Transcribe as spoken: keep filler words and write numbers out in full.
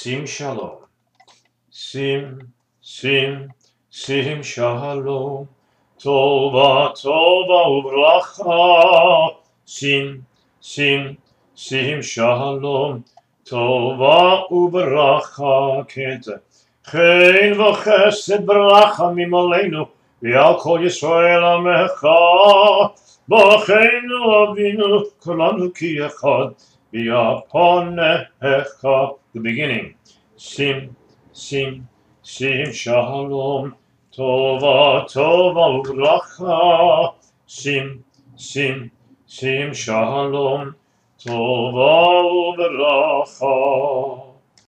Sim Shalom. Sim, sim, sim Shalom. Tova, tova uvracha. Sim, sim, sim Shalom. Tova uvracha. Kenta. Chen v'chesed bracha mimaleinu. V'al kol Yisrael amecha. B'cheinu avinu kolanu ki echad. V'yaponecha. The beginning. Sim, sim, sim shalom. Tova, tova uvracha. Sim, sim, sim shalom. Tova uvracha.